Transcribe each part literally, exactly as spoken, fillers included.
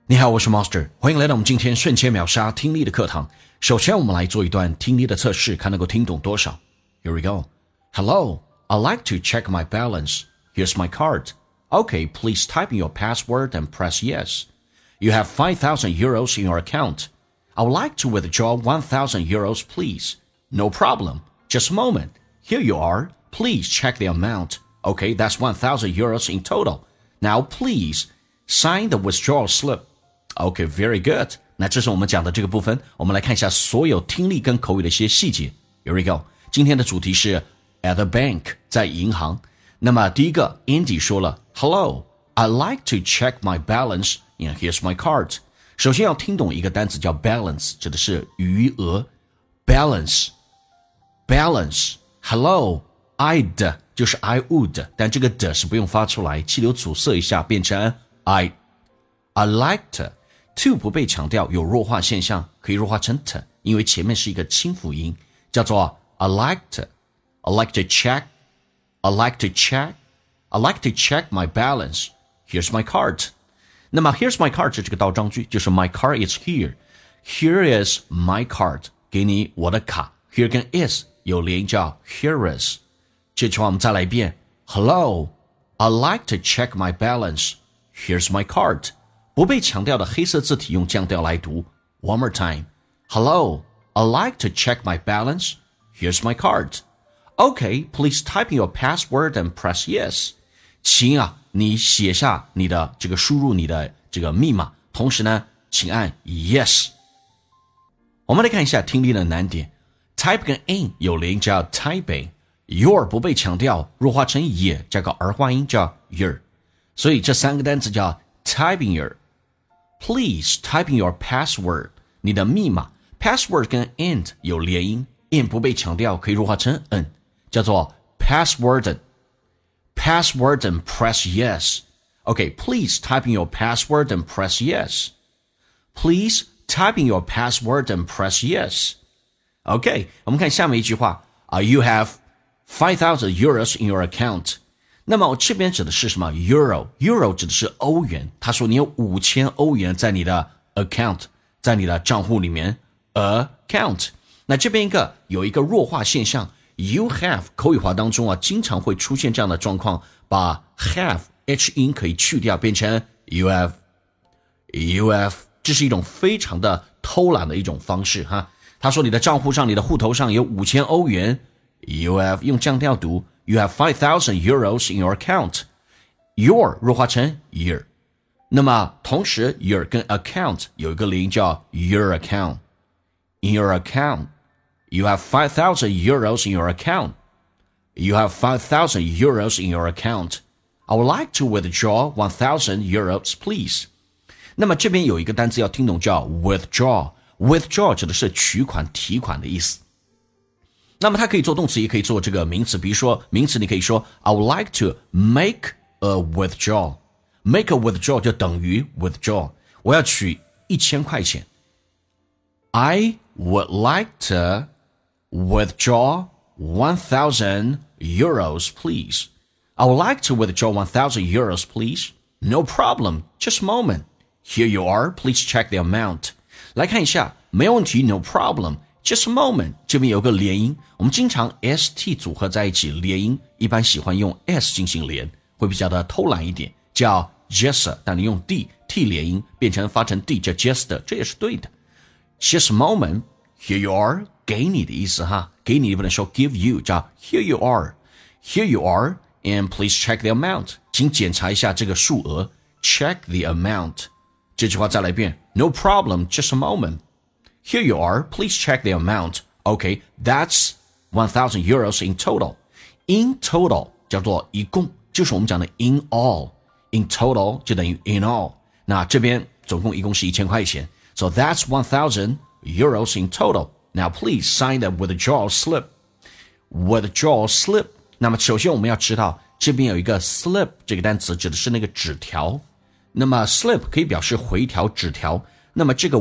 你好，我是 Master， 欢迎来到我们今天瞬间秒杀听力的课堂。首先我们来做一段听力的测试，看能够听懂多少。Here we go. Hello, I'd like to check my balance. Here's my card. Okay, please type in your password and press yes. You have five thousand euros in your account. I would like to withdraw one thousand euros, please. No problem. Just a moment. Here you are. Please check the amount. Okay, that's one thousand euros in total. Now, please sign the withdrawal slip.Okay, very good. 那这是我们讲的这个部分，我们来看一下所有听力跟口语的一些细节。Here we go. 今天的主题是 at the bank， 在银行。那么第一个 Andy 说了 Hello, I'd like to check my balance and here's my card. 首先要听懂一个单词叫 balance， 指的是余额。Balance, balance. Hello, I'd 就是 I would， 但这个的是不用发出来，气流阻塞一下变成 I。I liked.to 不被强调，有弱化现象，可以弱化成 t， 因为前面是一个清辅音，叫做 I liked. I like to check. I like to check. I like to check my balance. Here's my card. 那么 Here's my card 这个倒装句就是 My card is here. Here is my card. 给你我的卡。Here 跟 is 有连音叫 Here is. 这句话我们再来一遍 Hello, I like to check my balance. Here's my card.不被强调的黑色字体用降调来读 One more time. Hello, I'd like to check my balance. Here's my card. Okay, please type in your password and press yes. 请啊，你写下你的这个输入你的这个密码，同时呢，请按 yes. 我们来看一下听力的难点。Type 跟 in 有连音叫 typing. Your 不被强调，弱化成也，加个儿化音叫 your. 所以这三个单词叫 typing your.Please type in your password. 你的密码 password 跟 and 有连音 and 不被强调，可以弱化成 n， 叫做 password. Password and press yes. Okay, please type in your password and press yes. Please type in your password and press yes. Okay, 我们看下面一句话 uh, You have five thousand euros in your account.那么我这边指的是什么 Euro Euro 指的是欧元，他说你有五千欧元在你的 account， 在你的账户里面 account。 那这边一个有一个弱化现象 You have 口语化当中啊经常会出现这样的状况，把 have H 音可以去掉变成 You have You have， 这是一种非常的偷懒的一种方式哈。他说你的账户上你的户头上有五千欧元 You have 用降调读You have five thousand euros in your account. Your 弱化成 your. 那么同时 your 跟 account 有一个连音叫 your account. In your account. You have five thousand euros in your account. You have five thousand euros in your account. I would like to withdraw one thousand euros, please. 那么这边有一个单词要听懂叫 withdraw. Withdraw 指的是取款提款的意思。那么它可以做动词，也可以做这个名词。比如说名词你可以说 I would like to make a withdrawal. Make a withdrawal 就等于 withdraw. 我要取一千块钱。I would like to withdraw one thousand euros, please. I would like to withdraw one thousand euros, please. No problem. Just a moment. Here you are. Please check the amount. 来看一下，没有问题 No problem.Just a moment， 这边有个连音，我们经常 st 组合在一起连音，一般喜欢用 s 进行连，会比较的偷懒一点，叫 just， 但你用 d t 连音变成发成 d 叫 just， 这也是对的。Just a moment, here you are， 给你的意思哈，给你不能说 give you， 叫 here you are， here you are and please check the amount， 请检查一下这个数额 check the amount。 这句话再来一遍 No problem, just a moment。Here you are. Please check the amount. Okay, that's one thousand euros in total. In total 叫做一共，就是我们讲的 in all. In total 就等于 in all. 那这边总共一共是一千块钱。So that's one thousand euros in total. Now please sign the withdrawal slip. Withdrawal slip. 那么首先我们要知道这边有一个 slip 这个单词指的是那个纸条。那么 slip 可以表示回条纸条。那么这个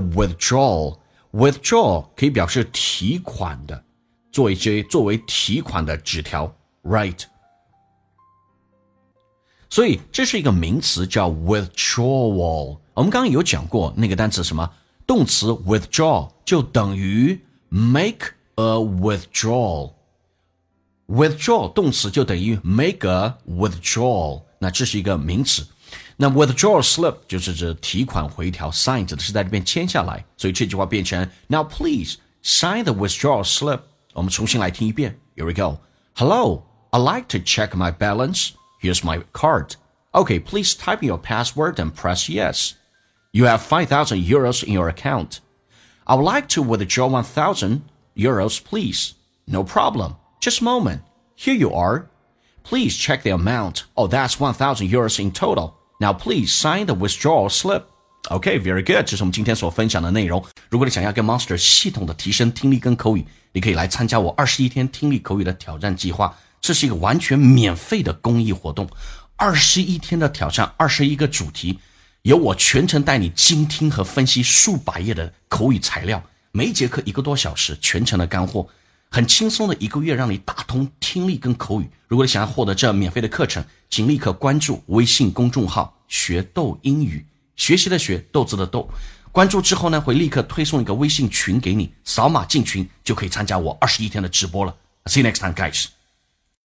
withdrawal。Withdraw 可以表示提款的，作为这作为提款的纸条 ，right？ 所以这是一个名词叫 withdrawal， 我们刚刚有讲过那个单词什么？动词 withdraw 就等于 make a withdrawal。withdraw 动词就等于 make a withdrawal， 那这是一个名词。那 withdrawal slip 就是指提款回条 sign 指的是在这边签下来，所以这句话变成 Now please sign the withdrawal slip。 我们重新来听一遍。 Here we go. Hello, I'd like to check my balance. Here's my card. Okay, please type in your password and press yes. You have five thousand euros in your account. I would like to withdraw one thousand euros, please. No problem. Just a moment. Here you are. Please check the amount. Oh, that's one thousand euros in total.Now please sign the withdrawal slip. Okay, very good. 这是我们今天所分享的内容。如果你想要跟 Monster 系统的提升听力跟口语，你可以来参加我二十一天听力口语的挑战计划。这是一个完全免费的公益活动。二十一天的挑战，二十一个主题，由我全程带你精听和分析数百页的口语材料，每一节课一个多小时，全程的干货。很轻松的一个月让你打通听力跟口语。如果你想要获得这免费的课程，请立刻关注微信公众号学豆英语，学习的学，豆子的豆。关注之后呢，会立刻推送一个微信群给你，扫码进群就可以参加我二十一天的直播了。See you next time, guys.